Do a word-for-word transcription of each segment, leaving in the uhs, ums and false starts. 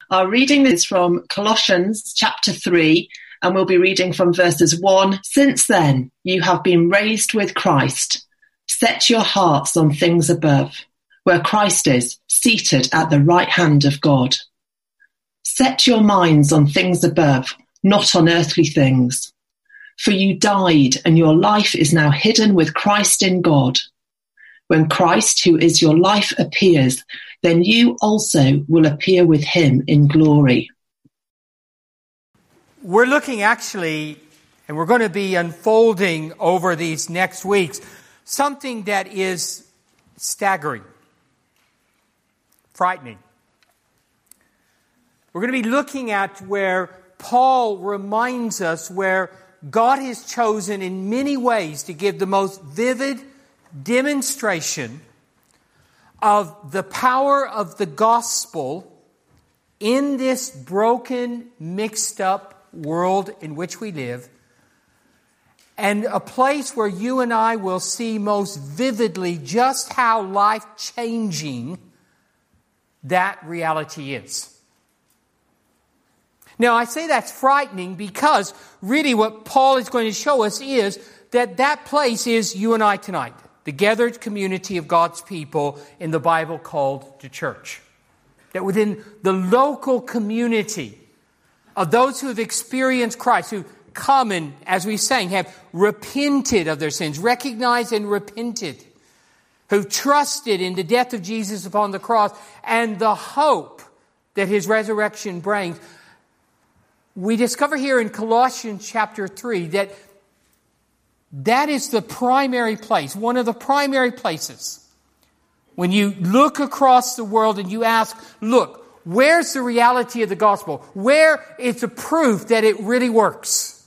Our reading is from Colossians chapter three, and we'll be reading from verses one. Since then, you have been raised with Christ. Set your hearts on things above, where Christ is, seated at the right hand of God. Set your minds on things above, not on earthly things. For you died, and your life is now hidden with Christ in God. When Christ, who is your life, appears, then you also will appear with him in glory. We're looking actually, and we're going to be unfolding over these next weeks, something that is staggering, frightening. We're going to be looking at where Paul reminds us where God has chosen in many ways to give the most vivid demonstration of the power of the gospel in this broken, mixed up world in which we live, and a place where you and I will see most vividly just how life-changing that reality is. Now, I say that's frightening because really what Paul is going to show us is that that place is you and I tonight, the gathered community of God's people in the Bible called the church. That within the local community of those who have experienced Christ, who come and, as we sang, have repented of their sins, recognized and repented, who trusted in the death of Jesus upon the cross and the hope that his resurrection brings. We discover here in Colossians chapter three that that is the primary place, one of the primary places. When you look across the world and you ask, look, where's the reality of the gospel? Where is the proof that it really works?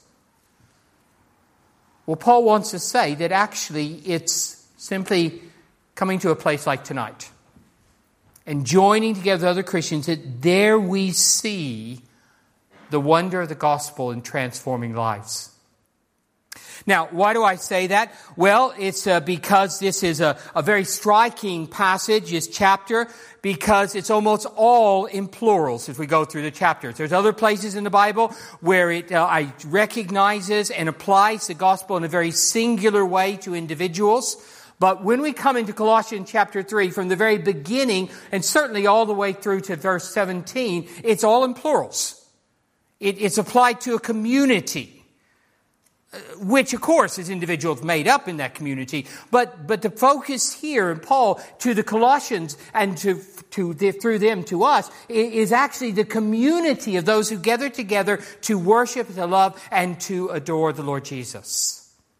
Well, Paul wants to say that actually it's simply coming to a place like tonight and joining together with other Christians, that there we see the wonder of the gospel in transforming lives. Now, why do I say that? Well, it's uh, because this is a, a very striking passage, this chapter, because it's almost all in plurals as we go through the chapters. There's other places in the Bible where it uh, I recognizes and applies the gospel in a very singular way to individuals. But when we come into Colossians chapter three, from the very beginning, and certainly all the way through to verse seventeen, it's all in plurals. It, it's applied to a community, which, of course, is individuals made up in that community. But but the focus here in Paul to the Colossians and to to the, through them to us is actually the community of those who gather together to worship, to love, and to adore the Lord Jesus.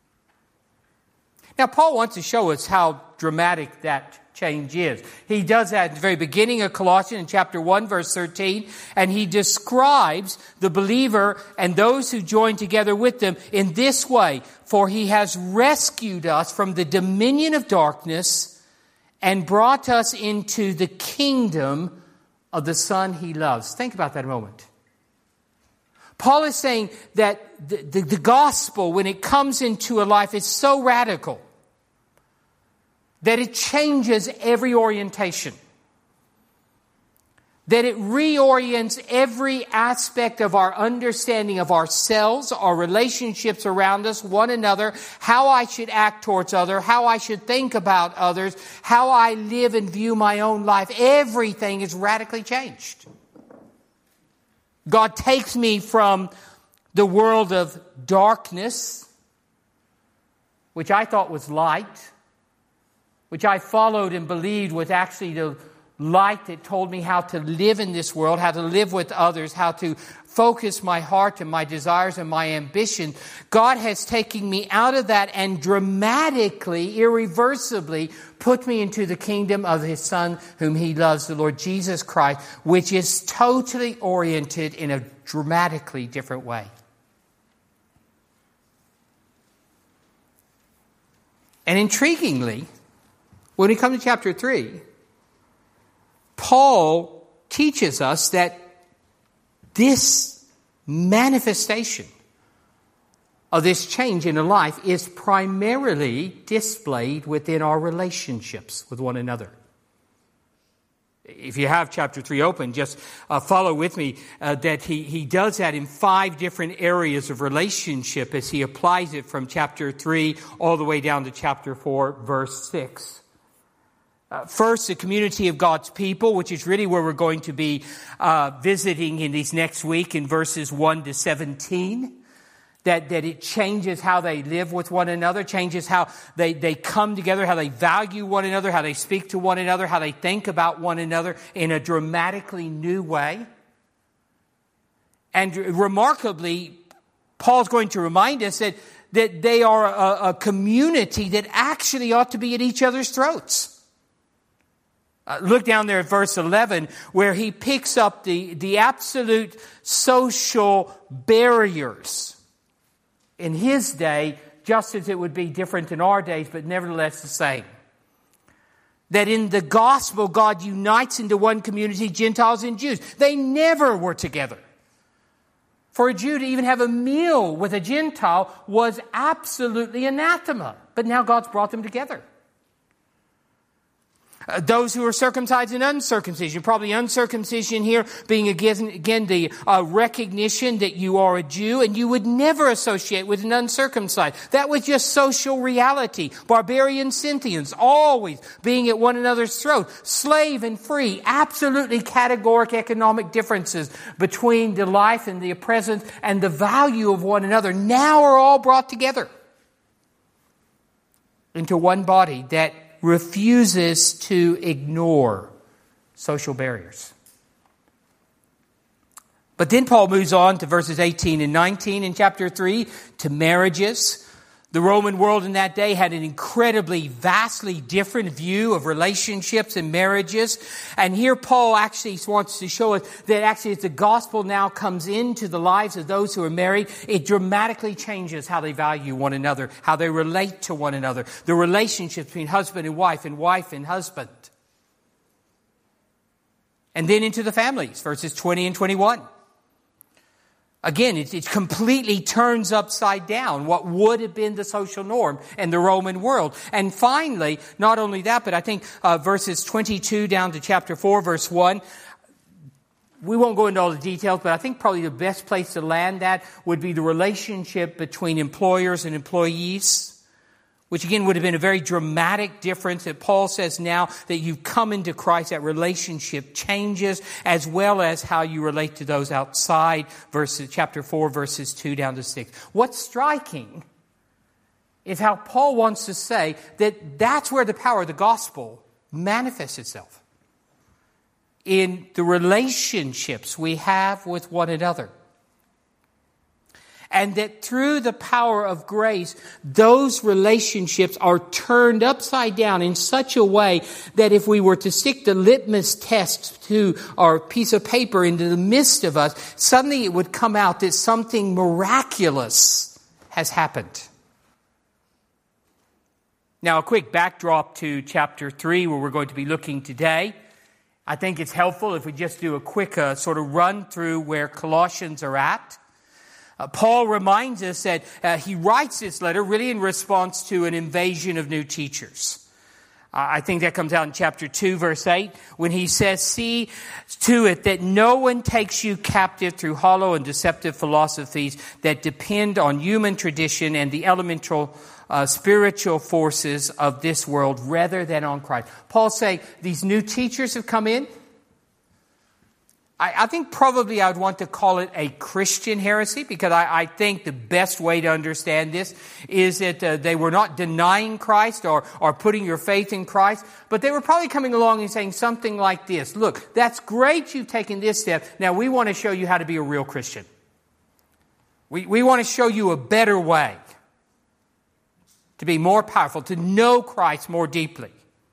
Now, Paul wants to show us how dramatic that change is. He does that at the very beginning of Colossians in chapter one, verse thirteen, and he describes the believer and those who join together with them in this way: for he has rescued us from the dominion of darkness and brought us into the kingdom of the Son he loves. Think about that a moment. Paul is saying that the, the, the gospel, when it comes into a life, is so radical that it changes every orientation. That it reorients every aspect of our understanding of ourselves, our relationships around us, one another, how I should act towards others, how I should think about others, how I live and view my own life. Everything is radically changed. God takes me from the world of darkness, which I thought was light, which I followed and believed was actually the light that told me how to live in this world, how to live with others, how to focus my heart and my desires and my ambition. God has taken me out of that and dramatically, irreversibly put me into the kingdom of his Son whom he loves, the Lord Jesus Christ, which is totally oriented in a dramatically different way. And intriguingly, when we come to chapter three, Paul teaches us that this manifestation of this change in a life is primarily displayed within our relationships with one another. If you have chapter three open, just uh, follow with me uh, that he, he does that in five different areas of relationship as he applies it from chapter three all the way down to chapter four, verse six. Uh, first, the community of God's people, which is really where we're going to be uh, visiting in these next week in verses one to seventeen. That, that it changes how they live with one another, changes how they, they come together, how they value one another, how they speak to one another, how they think about one another in a dramatically new way. And remarkably, Paul's going to remind us that, that they are a, a community that actually ought to be at each other's throats. Uh, look down there at verse eleven, where he picks up the, the absolute social barriers in his day, just as it would be different in our days, but nevertheless the same. That in the gospel, God unites into one community, Gentiles and Jews. They never were together. For a Jew to even have a meal with a Gentile was absolutely anathema. But now God's brought them together. Uh, those who are circumcised and uncircumcision, probably uncircumcision here being again, again the uh, recognition that you are a Jew and you would never associate with an uncircumcised. That was just social reality. Barbarian Scythians always being at one another's throat. Slave and free, absolutely categoric economic differences between the life and the presence and the value of one another now are all brought together into one body that refuses to ignore social barriers. But then Paul moves on to verses eighteen and nineteen in chapter three to marriages. The Roman world in that day had an incredibly, vastly different view of relationships and marriages. And here Paul actually wants to show us that actually as the gospel now comes into the lives of those who are married, it dramatically changes how they value one another, how they relate to one another, the relationships between husband and wife and wife and husband. And then into the families, verses twenty and twenty-one. Again, it, it completely turns upside down what would have been the social norm in the Roman world. And finally, not only that, but I think uh, verses twenty-two down to chapter four, verse one, we won't go into all the details, but I think probably the best place to land that would be the relationship between employers and employees, which again would have been a very dramatic difference that Paul says now that you've come into Christ, that relationship changes as well as how you relate to those outside, verses, chapter four, verses two down to six. What's striking is how Paul wants to say that that's where the power of the gospel manifests itself. In the relationships we have with one another. And that through the power of grace, those relationships are turned upside down in such a way that if we were to stick the litmus test to our piece of paper into the midst of us, suddenly it would come out that something miraculous has happened. Now, a quick backdrop to chapter three, where we're going to be looking today. I think it's helpful if we just do a quick uh, sort of run through where Colossians are at. Uh, Paul reminds us that uh, he writes this letter really in response to an invasion of new teachers. Uh, I think that comes out in chapter two, verse eight, when he says, "See to it that no one takes you captive through hollow and deceptive philosophies that depend on human tradition and the elemental uh, spiritual forces of this world rather than on Christ." Paul's saying these new teachers have come in. I think probably I would want to call it a Christian heresy, because I, I think the best way to understand this is that uh, they were not denying Christ or, or putting your faith in Christ, but they were probably coming along and saying something like this: look, that's great you've taken this step. Now we want to show you how to be a real Christian. We, we want to show you a better way to be more powerful, to know Christ more deeply.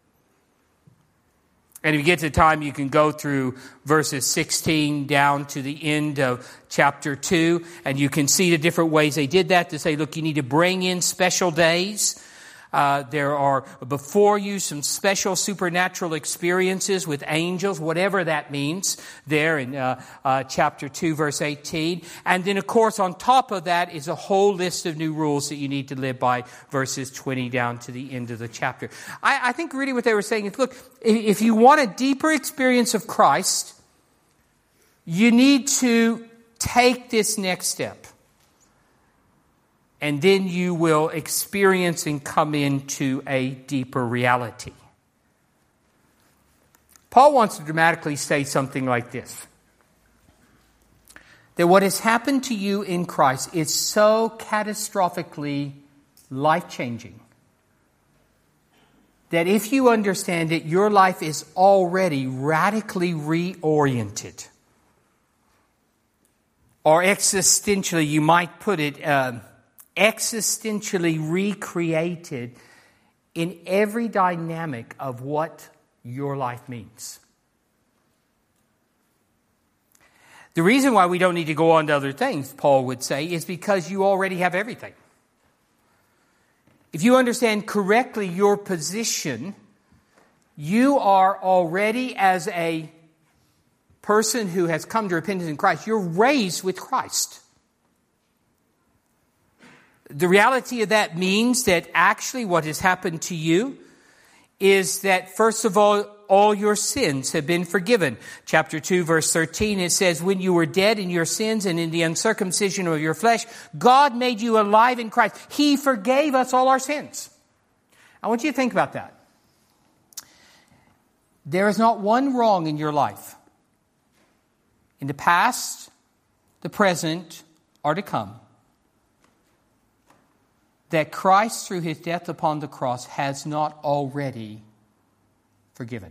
And if you get to the time, you can go through verses sixteen down to the end of chapter two, and you can see the different ways they did that to say, look, you need to bring in special days. Uh, there are before you some special supernatural experiences with angels, whatever that means, there in uh, uh, chapter two, verse eighteen. And then, of course, on top of that is a whole list of new rules that you need to live by, verses twenty down to the end of the chapter. I, I think really what they were saying is, look, if you want a deeper experience of Christ, you need to take this next step. And then you will experience and come into a deeper reality. Paul wants to dramatically say something like this. That what has happened to you in Christ is so catastrophically life-changing that if you understand it, your life is already radically reoriented. Or existentially, you might put it, uh, existentially recreated in every dynamic of what your life means. The reason why we don't need to go on to other things, Paul would say, is because you already have everything. If you understand correctly your position, you are already, as a person who has come to repentance in Christ, you're raised with Christ. The reality of that means that actually what has happened to you is that, first of all, all your sins have been forgiven. Chapter two, verse thirteen, it says, when you were dead in your sins and in the uncircumcision of your flesh, God made you alive in Christ. He forgave us all our sins. I want you to think about that. There is not one wrong in your life, in the past, the present, or to come, that Christ, through his death upon the cross, has not already forgiven.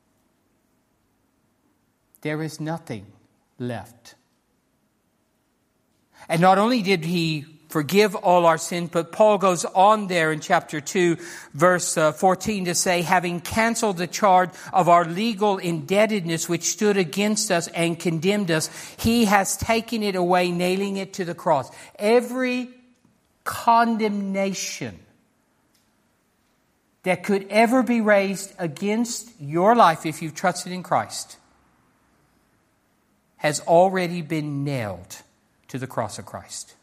There is nothing left. And not only did he forgive all our sin, but Paul goes on there in chapter two, verse fourteen to say, having canceled the charge of our legal indebtedness which stood against us and condemned us, he has taken it away, nailing it to the cross. Every condemnation that could ever be raised against your life if you've trusted in Christ has already been nailed to the cross of Christ.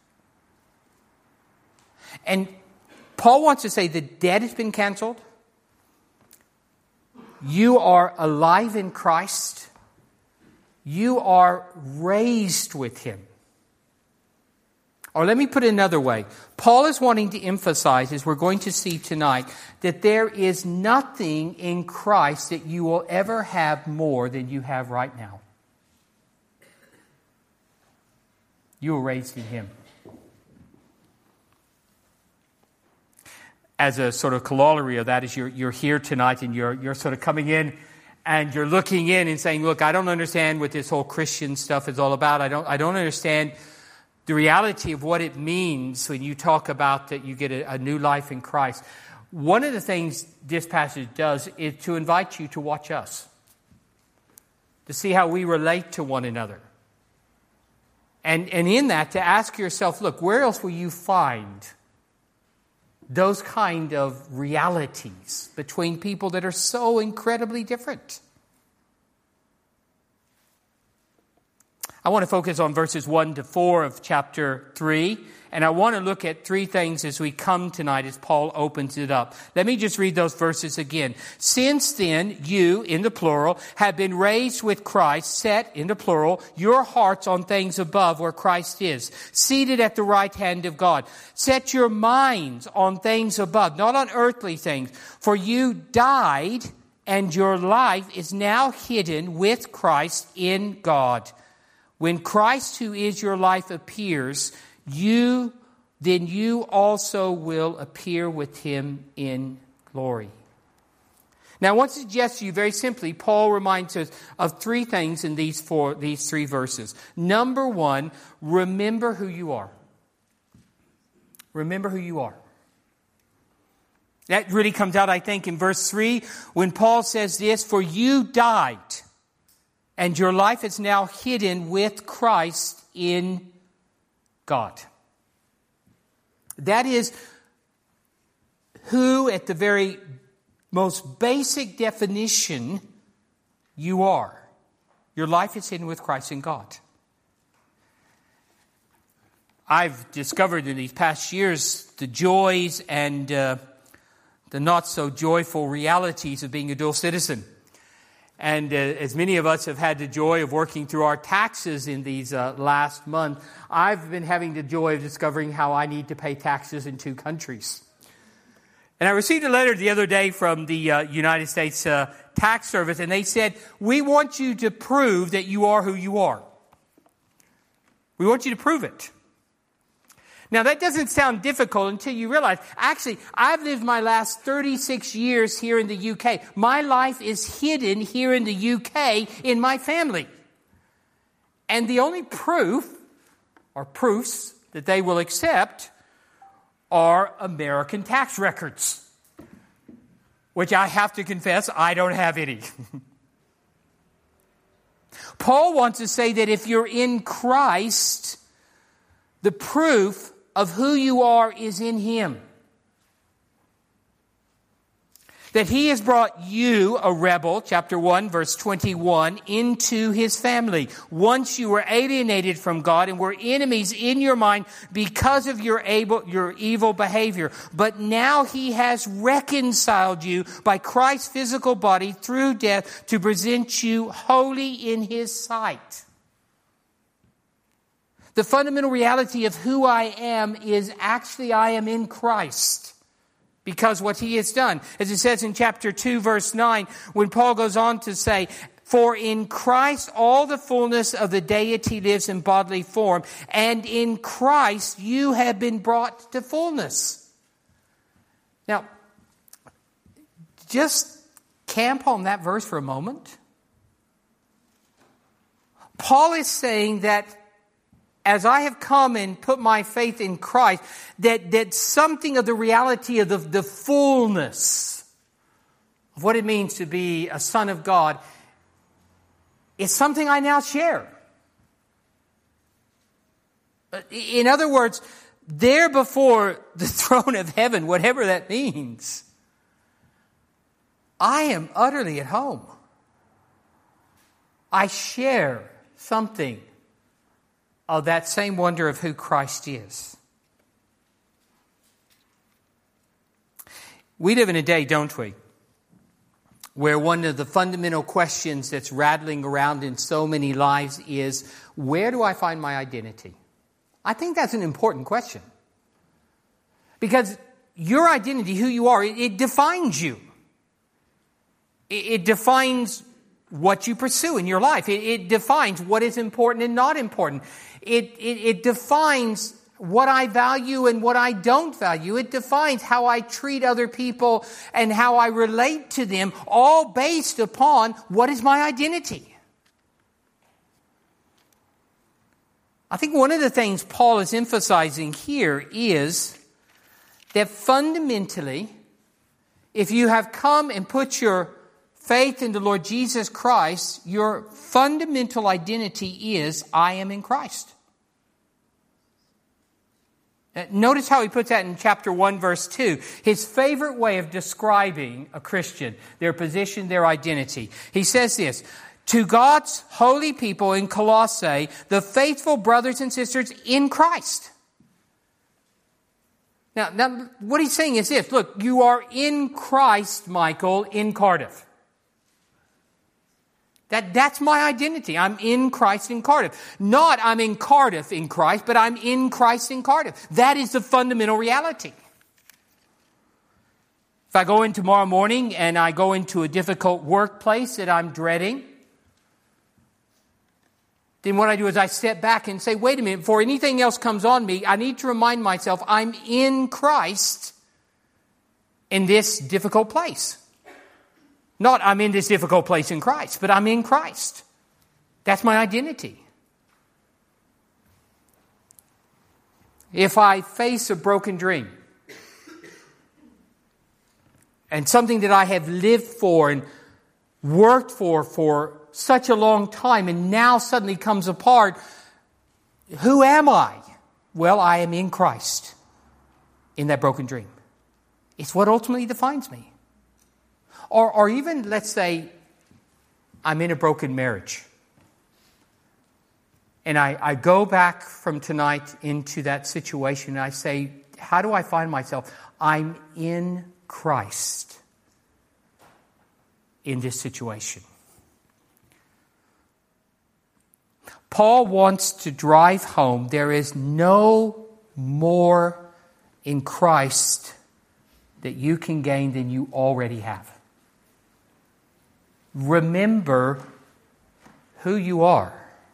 And Paul wants to say the debt has been canceled. You are alive in Christ. You are raised with him. Or let me put it another way. Paul is wanting to emphasize, as we're going to see tonight, that there is nothing in Christ that you will ever have more than you have right now. You were raised in him. As a sort of corollary of that is you're, you're here tonight and you're, you're sort of coming in and you're looking in and saying, look, I don't understand what this whole Christian stuff is all about. I don't, I don't understand the reality of what it means when you talk about that you get a, a new life in Christ. One of the things this passage does is to invite you to watch us, to see how we relate to one another. And, and in that, to ask yourself, look, where else will you find those kind of realities between people that are so incredibly different? I want to focus on verses one to four of chapter three. And I want to look at three things as we come tonight as Paul opens it up. Let me just read those verses again. Since then, you, in the plural, have been raised with Christ, set, in the plural, your hearts on things above where Christ is, seated at the right hand of God. Set your minds on things above, not on earthly things. For you died, and your life is now hidden with Christ in God. When Christ, who is your life, appears, you, then you also will appear with him in glory. Now, I want to suggest to you very simply, Paul reminds us of three things in these four, these three verses. Number one, remember who you are. Remember who you are. That really comes out, I think, in verse three, when Paul says this, for you died, and your life is now hidden with Christ in God. That is who at the very most basic definition you are. Your life is hidden with Christ in God. I've discovered in these past years the joys and uh, the not so joyful realities of being a dual citizen. And uh, as many of us have had the joy of working through our taxes in these uh, last month, I've been having the joy of discovering how I need to pay taxes in two countries. And I received a letter the other day from the uh, United States uh, Tax Service, and they said, we want you to prove that you are who you are. We want you to prove it. Now, that doesn't sound difficult until you realize, actually, I've lived my last thirty-six years here in the U K. My life is hidden here in the U K in my family. And the only proof, or proofs, that they will accept are American tax records, which I have to confess, I don't have any. Paul wants to say that if you're in Christ, the proof of who you are is in Him. That He has brought you, a rebel, chapter one, verse twenty-one, into His family. Once you were alienated from God and were enemies in your mind because of your, able, your evil behavior. But now He has reconciled you by Christ's physical body through death to present you holy in His sight. The fundamental reality of who I am is actually I am in Christ because what He has done. As it says in chapter two, verse nine, when Paul goes on to say, for in Christ all the fullness of the deity lives in bodily form, and in Christ you have been brought to fullness. Now, just camp on that verse for a moment. Paul is saying that as I have come and put my faith in Christ, that, that something of the reality of the, the fullness of what it means to be a son of God is something I now share. In other words, there before the throne of heaven, whatever that means, I am utterly at home. I share something of that same wonder of who Christ is. We live in a day, don't we, where one of the fundamental questions that's rattling around in so many lives is, where do I find my identity? I think that's an important question. Because your identity, who you are, it, it defines you. It, it defines what you pursue in your life. It, it defines what is important and not important. It, it, it defines what I value and what I don't value. It defines how I treat other people and how I relate to them, all based upon what is my identity. I think one of the things Paul is emphasizing here is that fundamentally, if you have come and put your faith in the Lord Jesus Christ, your fundamental identity is, I am in Christ. Notice how he puts that in chapter one, verse two. His favorite way of describing a Christian, their position, their identity. He says this, to God's holy people in Colossae, the faithful brothers and sisters in Christ. Now, now, what he's saying is this, look, you are in Christ, Michael, in Cardiff. That, that's my identity. I'm in Christ in Cardiff. Not I'm in Cardiff in Christ, but I'm in Christ in Cardiff. That is the fundamental reality. If I go in tomorrow morning and I go into a difficult workplace that I'm dreading, then what I do is I step back and say, wait a minute, before anything else comes on me, I need to remind myself I'm in Christ in this difficult place. Not I'm in this difficult place in Christ, but I'm in Christ. That's my identity. If I face a broken dream and something that I have lived for and worked for for such a long time and now suddenly comes apart, who am I? Well, I am in Christ in that broken dream. It's what ultimately defines me. Or, or even, let's say, I'm in a broken marriage. And I, I go back from tonight into that situation and I say, how do I find myself? I'm in Christ in this situation. Paul wants to drive home there is no more in Christ that you can gain than you already have. Remember who you are.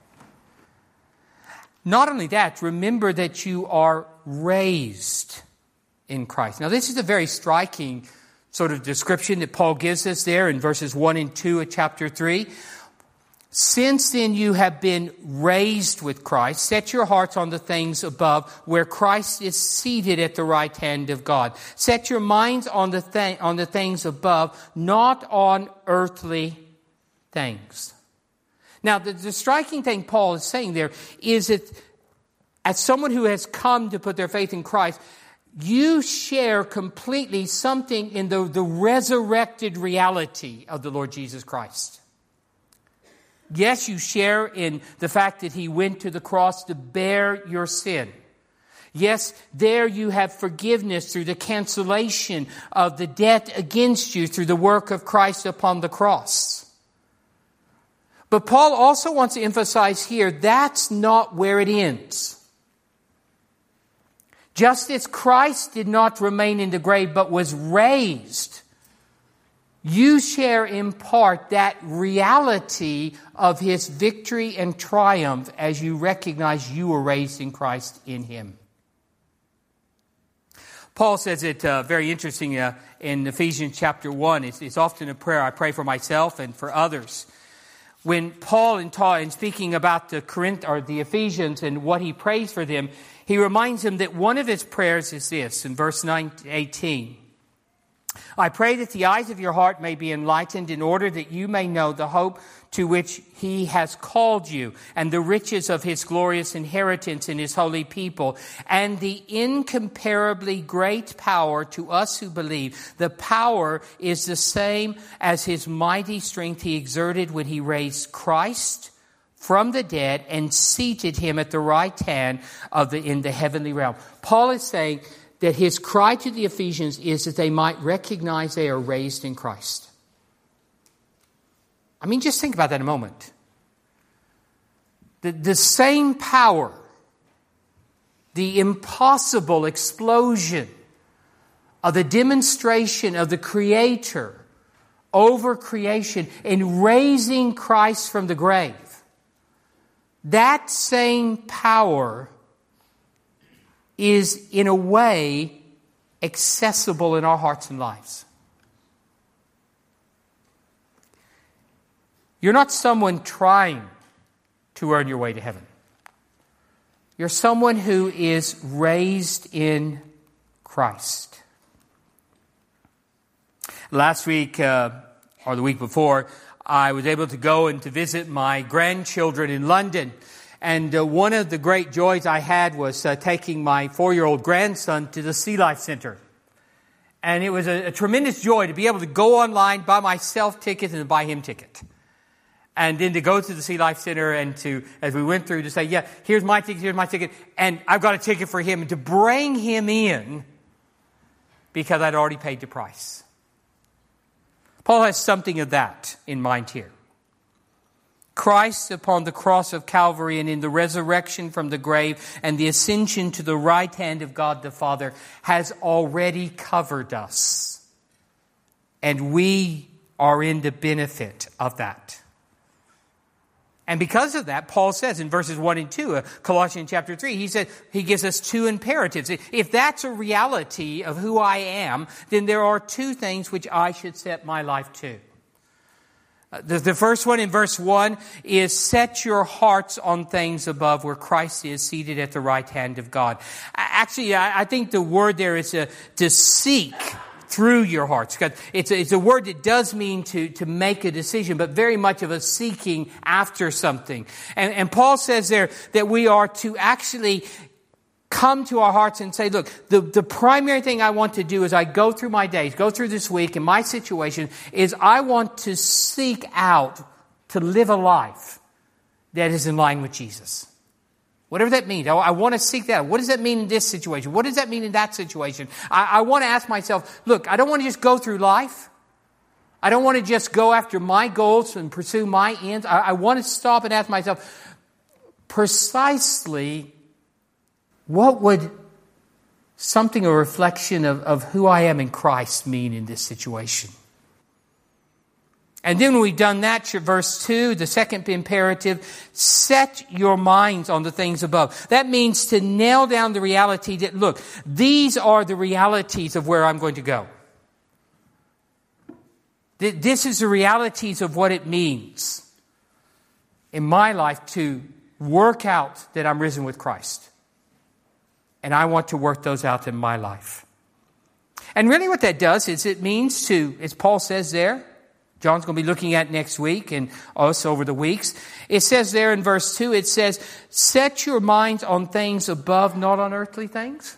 Not only that, remember that you are raised in Christ. Now, this is a very striking sort of description that Paul gives us there in verses one and two of chapter three. Since then you have been raised with Christ, set your hearts on the things above, where Christ is seated at the right hand of God. Set your minds on the th- on the things above, not on earthly things. Now, the, the striking thing Paul is saying there is that as someone who has come to put their faith in Christ, you share completely something in the, the resurrected reality of the Lord Jesus Christ. Yes, you share in the fact that He went to the cross to bear your sin. Yes, there you have forgiveness through the cancellation of the debt against you through the work of Christ upon the cross. But Paul also wants to emphasize here, that's not where it ends. Just as Christ did not remain in the grave but was raised, you share in part that reality of His victory and triumph as you recognize you were raised in Christ in Him. Paul says it uh, very interesting uh, in Ephesians chapter one. It's, it's often a prayer I pray for myself and for others. When Paul, in, ta- in speaking about the Corinth or the Ephesians and what he prays for them, he reminds them that one of his prayers is this in verse eighteen. I pray that the eyes of your heart may be enlightened in order that you may know the hope to which He has called you and the riches of His glorious inheritance in His holy people and the incomparably great power to us who believe. The power is the same as His mighty strength He exerted when He raised Christ from the dead and seated Him at the right hand of the in the heavenly realm. Paul is saying that his cry to the Ephesians is that they might recognize they are raised in Christ. I mean, just think about that a moment. The, the same power, the impossible explosion of the demonstration of the Creator over creation in raising Christ from the grave, that same power is in a way accessible in our hearts and lives. You're not someone trying to earn your way to heaven. You're someone who is raised in Christ. Last week, uh, or the week before, I was able to go and to visit my grandchildren in London. And uh, one of the great joys I had was uh, taking my four-year-old grandson to the Sea Life Center. And it was a, a tremendous joy to be able to go online, buy myself tickets, and to buy him ticket. And then to go to the Sea Life Center and to, as we went through, to say, yeah, here's my ticket, here's my ticket, and I've got a ticket for him, and to bring him in because I'd already paid the price. Paul has something of that in mind here. Christ upon the cross of Calvary and in the resurrection from the grave and the ascension to the right hand of God the Father has already covered us. And we are in the benefit of that. And because of that, Paul says in verses one and two of Colossians chapter three, he said, he gives us two imperatives. If that's a reality of who I am, then there are two things which I should set my life to. The, the first one in verse one is set your hearts on things above where Christ is seated at the right hand of God. Actually, I, I think the word there is a, to seek through your hearts. It's a, it's a word that does mean to, to make a decision, but very much of a seeking after something. And, and Paul says there that we are to actually come to our hearts and say, look, the, the primary thing I want to do as I go through my days, go through this week and my situation is I want to seek out to live a life that is in line with Jesus. Whatever that means. I, I want to seek that. What does that mean in this situation? What does that mean in that situation? I, I want to ask myself, look, I don't want to just go through life. I don't want to just go after my goals and pursue my ends. I, I want to stop and ask myself, precisely what would something, a reflection of, of who I am in Christ mean in this situation? And then when we've done that, verse two, the second imperative, set your minds on the things above. That means to nail down the reality that, look, these are the realities of where I'm going to go. This is the realities of what it means in my life to work out that I'm risen with Christ. And I want to work those out in my life. And really what that does is it means to, as Paul says there, John's going to be looking at next week and us over the weeks. It says there in verse two, it says, set your minds on things above, not on earthly things.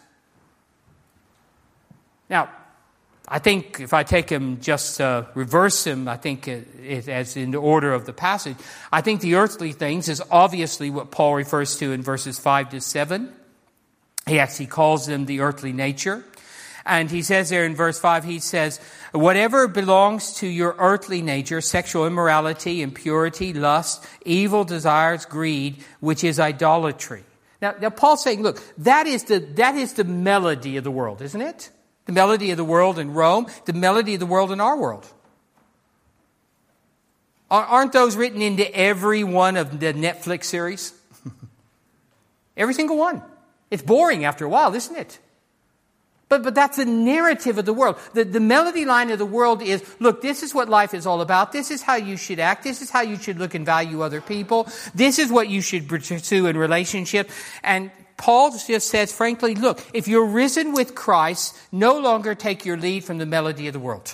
Now, I think if I take him, just uh, reverse him, I think it, it, as in the order of the passage, I think the earthly things is obviously what Paul refers to in verses five to seven. He actually calls them the earthly nature. And he says there in verse five, he says, whatever belongs to your earthly nature, sexual immorality, impurity, lust, evil desires, greed, which is idolatry. Now, now Paul's saying, look, that is the, that is the melody of the world, isn't it? The melody of the world in Rome, the melody of the world in our world. Aren't those written into every one of the Netflix series? Every single one. It's boring after a while, isn't it? But but that's the narrative of the world. The, the melody line of the world is, look, this is what life is all about. This is how you should act. This is how you should look and value other people. This is what you should pursue in relationship. And Paul just says, frankly, look, if you're risen with Christ, no longer take your lead from the melody of the world.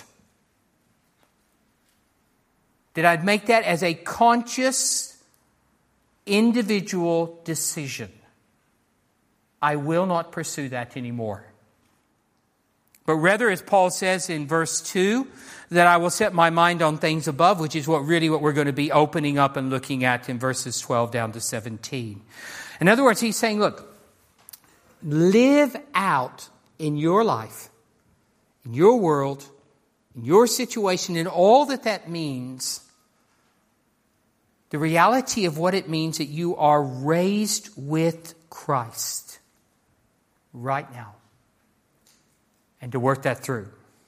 That I'd make that as a conscious, individual decision. I will not pursue that anymore. But rather, as Paul says in verse two, that I will set my mind on things above, which is what really what we're going to be opening up and looking at in verses twelve down to seventeen. In other words, he's saying, look, live out in your life, in your world, in your situation, in all that that means, the reality of what it means that you are raised with Christ right now. And to work that through.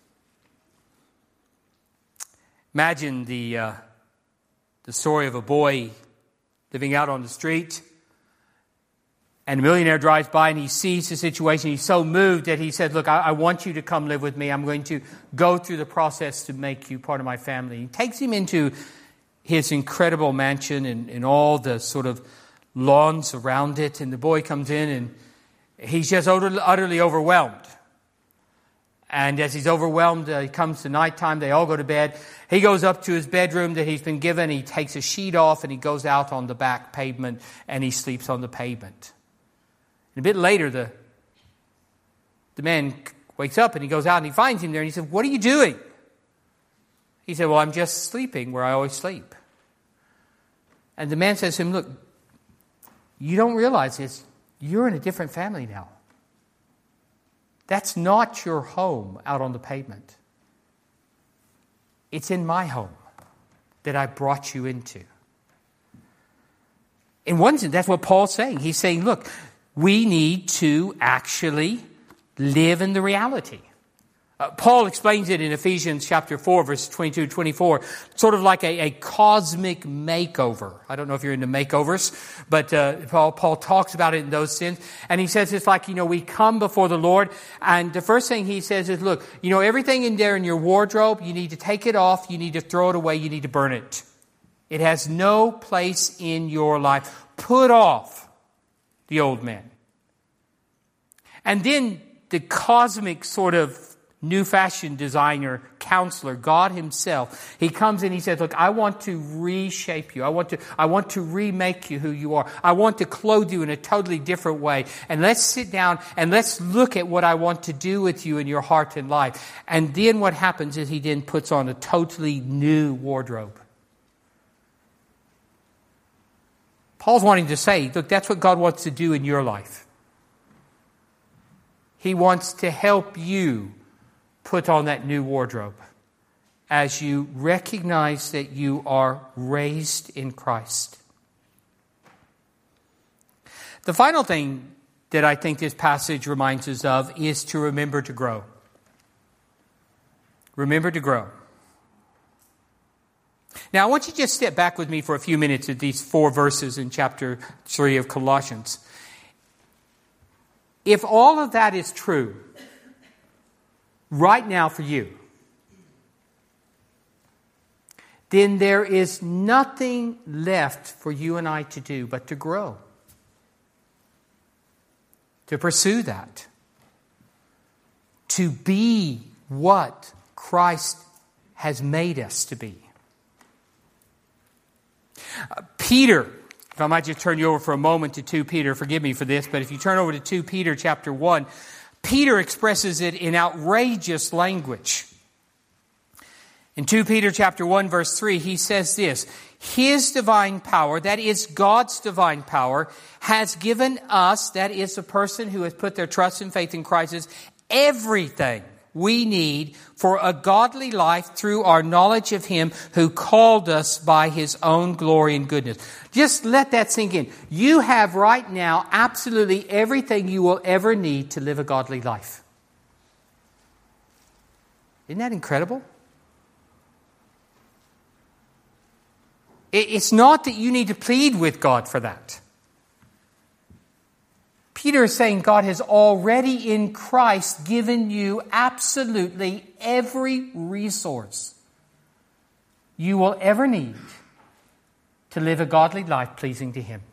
Imagine the uh, the story of a boy living out on the street, and a millionaire drives by and he sees the situation. He's so moved that he said, look, I, I want you to come live with me. I'm going to go through the process to make you part of my family. He takes him into his incredible mansion and, and all the sort of lawns around it. And the boy comes in and he's just utterly, utterly overwhelmed. And as he's overwhelmed, uh, he comes to nighttime, they all go to bed. He goes up to his bedroom that he's been given, he takes a sheet off and he goes out on the back pavement and he sleeps on the pavement. And a bit later, the, the man wakes up and he goes out and he finds him there and he said, what are you doing? He said, well, I'm just sleeping where I always sleep. And the man says to him, look, you don't realize this, you're in a different family now. That's not your home out on the pavement. It's in my home that I brought you into. In one sense, that's what Paul's saying. He's saying, look, we need to actually live in the reality. Uh, Paul explains it in Ephesians chapter four, verses twenty-two to twenty-four, sort of like a, a cosmic makeover. I don't know if you're into makeovers, but uh, Paul, Paul talks about it in those sense. And he says it's like, you know, we come before the Lord, and the first thing he says is, look, you know, everything in there in your wardrobe, you need to take it off, you need to throw it away, you need to burn it. It has no place in your life. Put off the old man. And then the cosmic sort of new fashion designer, counselor, God himself. He comes and he says, look, I want to reshape you. I want to, I want to remake you who you are. I want to clothe you in a totally different way. And let's sit down and let's look at what I want to do with you in your heart and life. And then what happens is he then puts on a totally new wardrobe. Paul's wanting to say, look, that's what God wants to do in your life. He wants to help you put on that new wardrobe as you recognize that you are raised in Christ. The final thing that I think this passage reminds us of is to remember to grow. Remember to grow. Now, I want you to just step back with me for a few minutes at these four verses in chapter three of Colossians. If all of that is true, right now for you, then there is nothing left for you and I to do but to grow. To pursue that. To be what Christ has made us to be. Uh, Peter, if I might just turn you over for a moment to Second Peter, forgive me for this, but if you turn over to Second Peter chapter one, Peter expresses it in outrageous language. In Second Peter chapter one verse three, he says this, His divine power, that is God's divine power, has given us, that is the person who has put their trust and faith in Christ, everything we need for a godly life through our knowledge of Him who called us by His own glory and goodness. Just let that sink in. You have right now absolutely everything you will ever need to live a godly life. Isn't that incredible? It's not that you need to plead with God for that. Peter is saying God has already in Christ given you absolutely every resource you will ever need to live a godly life pleasing to Him.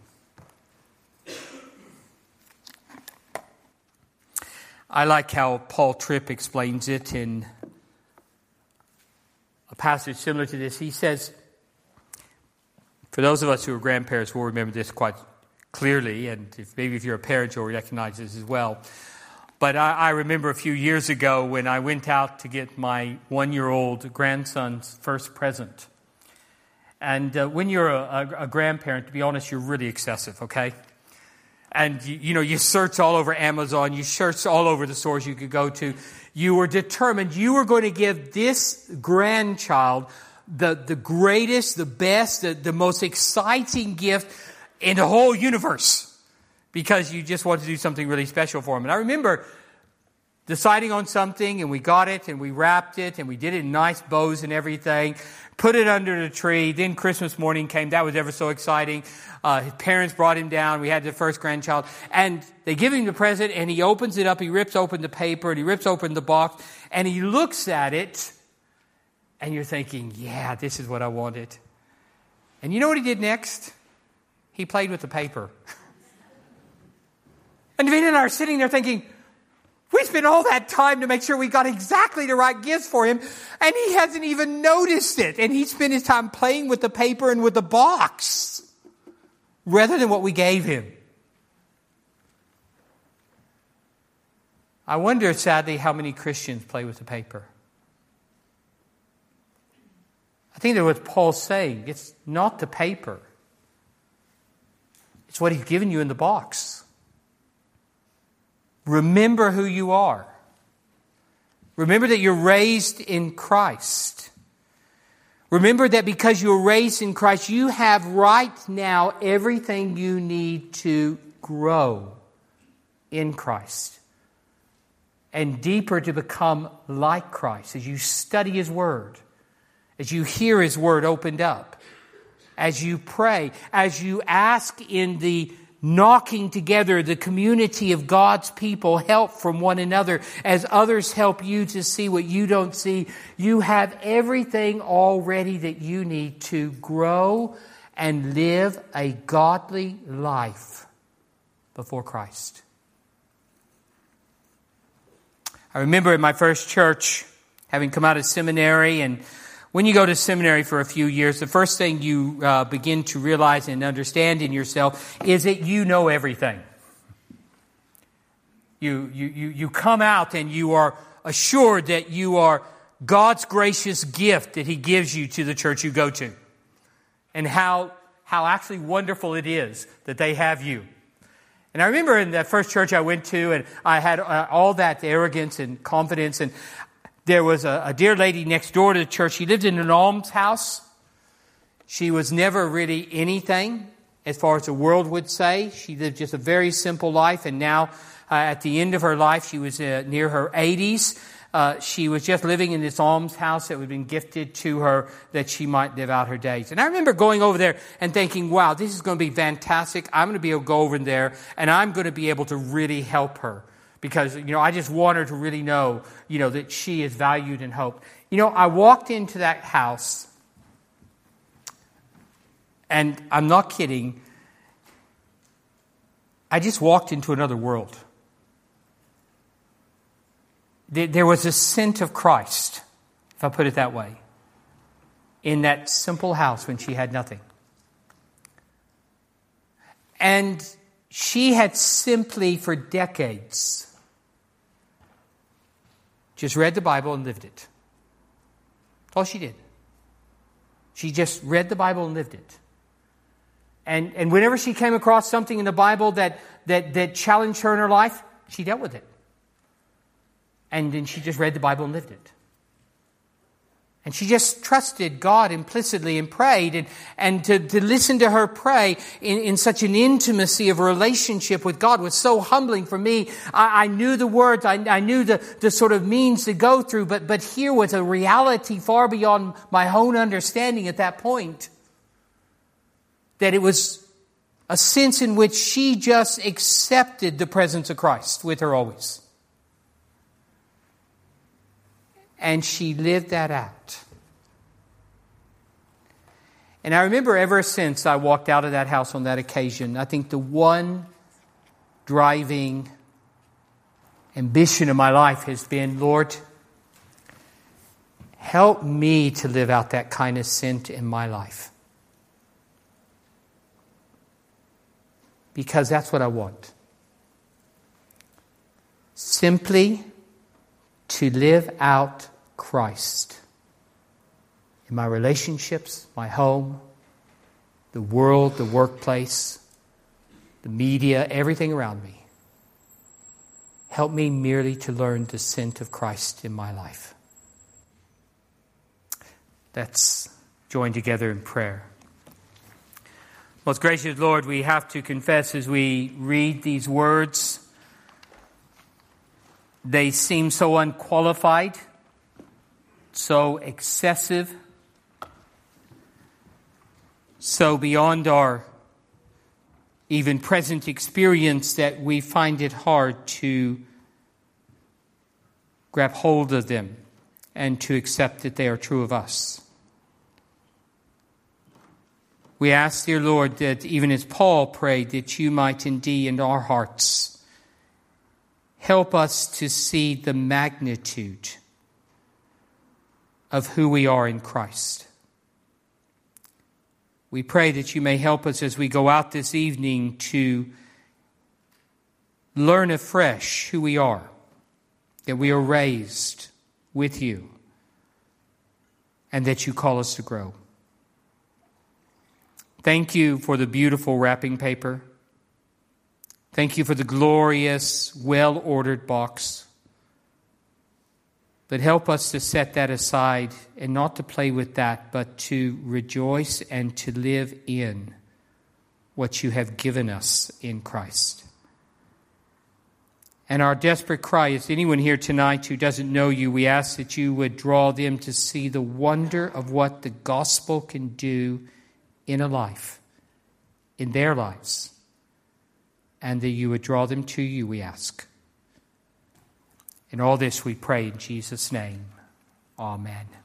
I like how Paul Tripp explains it in a passage similar to this. He says, for those of us who are grandparents, we'll remember this quite clearly, and if, maybe if you're a parent, you'll recognize this as well. But I, I remember a few years ago when I went out to get my one-year-old grandson's first present. And uh, when you're a, a, a grandparent, to be honest, you're really excessive, okay? And, you, you know, you search all over Amazon, you search all over the stores you could go to. You were determined you were going to give this grandchild the, the greatest, the best, the, the most exciting gift in the whole universe, because you just want to do something really special for him. And I remember deciding on something, and we got it, and we wrapped it, and we did it in nice bows and everything, put it under the tree. Then Christmas morning came. That was ever so exciting. Uh, his parents brought him down. We had the first grandchild. And they give him the present, and he opens it up. He rips open the paper, and he rips open the box, and he looks at it, and you're thinking, yeah, this is what I wanted. And you know what he did next? He played with the paper. And Davina and I are sitting there thinking, we spent all that time to make sure we got exactly the right gifts for him, and he hasn't even noticed it. And he spent his time playing with the paper and with the box rather than what we gave him. I wonder, sadly, how many Christians play with the paper. I think that's what Paul's saying. It's not the paper. It's what He's given you in the box. Remember who you are. Remember that you're raised in Christ. Remember that because you're raised in Christ, you have right now everything you need to grow in Christ and deeper to become like Christ as you study His Word, as you hear His Word opened up, as you pray, as you ask in the knocking together, the community of God's people, help from one another, as others help you to see what you don't see. You have everything already that you need to grow and live a godly life before Christ. I remember in my first church, having come out of seminary, and when you go to seminary for a few years, the first thing you uh, begin to realize and understand in yourself is that you know everything. You, you, you, you come out and you are assured that you are God's gracious gift that He gives you to the church you go to. And how, how actually wonderful it is that they have you. And I remember in that first church I went to, and I had uh, all that arrogance and confidence, and there was a, a dear lady next door to the church. She lived in an almshouse. She was never really anything, as far as the world would say. She lived just a very simple life, and now uh, at the end of her life, she was uh, near her eighties. Uh, she was just living in this almshouse that had been gifted to her that she might live out her days. And I remember going over there and thinking, wow, this is going to be fantastic. I'm going to be able to go over there and I'm going to be able to really help her. Because, you know, I just want her to really know, you know, that she is valued and hoped. You know, I walked into that house, and I'm not kidding, I just walked into another world. There was a scent of Christ, if I put it that way, in that simple house when she had nothing. And she had simply, for decades, just read the Bible and lived it. That's all she did. She just read the Bible and lived it. And and whenever she came across something in the Bible that that that challenged her in her life, she dealt with it. And then she just read the Bible and lived it. And she just trusted God implicitly and prayed. And, and to, to listen to her pray in, in such an intimacy of a relationship with God was so humbling for me. I, I knew the words. I, I knew the, the sort of means to go through. But, but here was a reality far beyond my own understanding at that point. That it was a sense in which she just accepted the presence of Christ with her always. And she lived that out. And I remember ever since I walked out of that house on that occasion, I think the one driving ambition of my life has been, Lord, help me to live out that kind of scent in my life. Because that's what I want. Simply to live out Christ in my relationships, my home, the world, the workplace, the media, everything around me. Help me merely to learn the scent of Christ in my life. Let's join together in prayer. Most gracious Lord, we have to confess as we read these words, they seem so unqualified, so excessive, so beyond our even present experience that we find it hard to grab hold of them and to accept that they are true of us. We ask, dear Lord, that even as Paul prayed, that you might indeed in our hearts help us to see the magnitude of who we are in Christ. We pray that you may help us as we go out this evening to learn afresh who we are, that we are raised with you, and that you call us to grow. Thank you for the beautiful wrapping paper. Thank you for the glorious, well-ordered box. But help us to set that aside and not to play with that, but to rejoice and to live in what you have given us in Christ. And our desperate cry is anyone here tonight who doesn't know you, we ask that you would draw them to see the wonder of what the gospel can do in a life, in their lives, and that you would draw them to you, we ask. In all this we pray in Jesus' name. Amen.